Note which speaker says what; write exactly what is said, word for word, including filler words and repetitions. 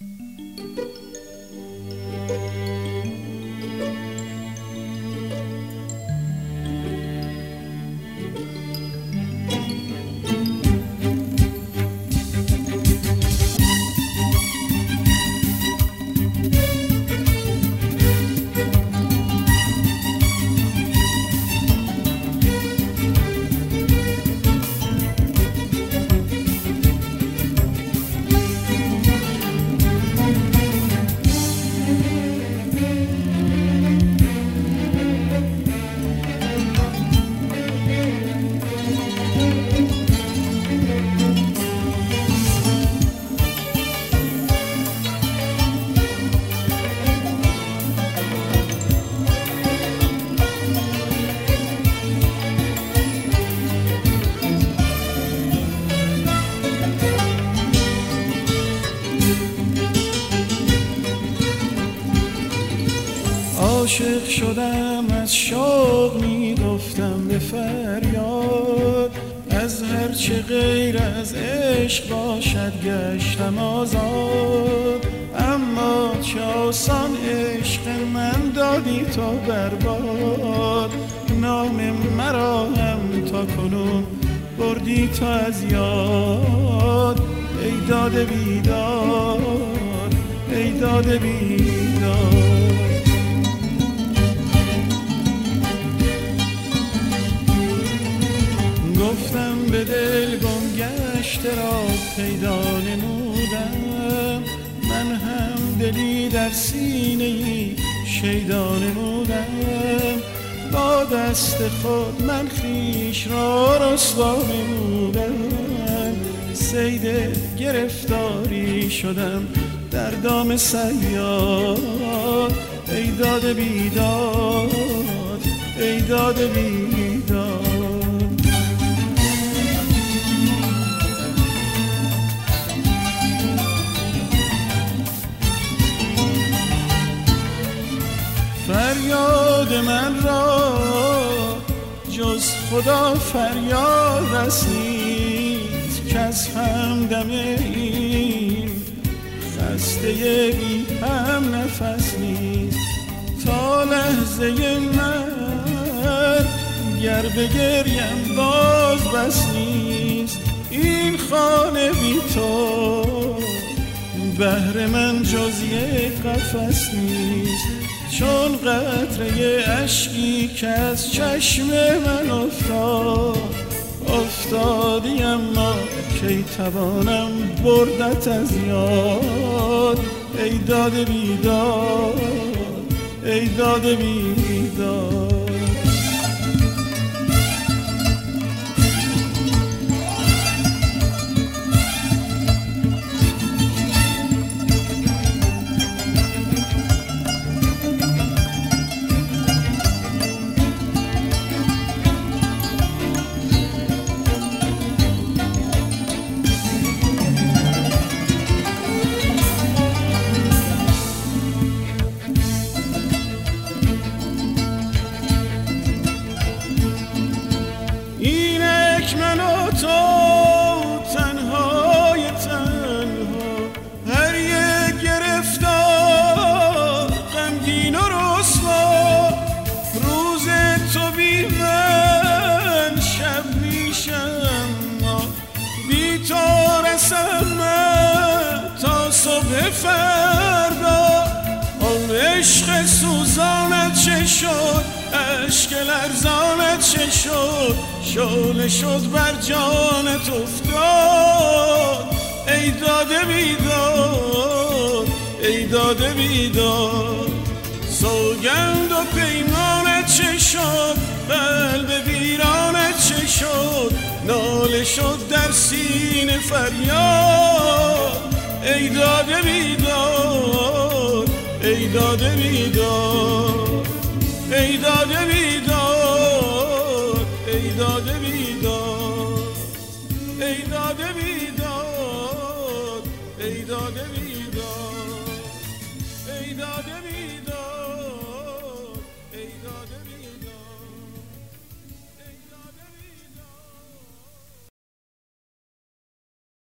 Speaker 1: عاشق شدم از شوق میگفتم به فریاد، از هرچه غیر از عشق باشد گشتم آزاد. اما چه آسان عشق من دادی تا برباد، نام مرا هم تا کنون بردی تا از یاد. ای داد بیداد، ای داد بیداد. گفتم به دل گم گشته را پیدا نمودم، من هم دلی در سینه ای شیدا نمودم. با دست خود من خویش را رسوا نمودم، صید گرفتاری شدم در دام صیاد. ای داد بیداد، ای داد بیداد. فریاد من را جز خدا فریاد رس نیست، که از همدم این خسته بی هم نفس نیست. تا لحظه من گر بگریم باز بس نیست، این خانه بی تو بهر من جز یک قفس نیست. چون قطره اشکی که از چشم من افتاد افتادی، اما کی توانم بردت از یاد. ای داد بیداد، ای داد بیداد. من و تو تنهای تنها، هر یک گرفتار غمگین و رسوا. روز تو بی من شب میشم، بی تو رسم من تا صبح فردا. آن عشق سوزانت چه شد، اشک لرزانت چه شد، شعله شد بر جانت افتاد. ای داده بیداد، ای داده بیداد. سوگند و پیمانت چه شد، قلب ویرانت چه شد، ناله شد در سینه فریاد. ای داده بیداد، ای داده بیداد. ای داده بیداد، ای داده بیداد. ای داده بیداد، ای داده بیداد. ای داده بیداد.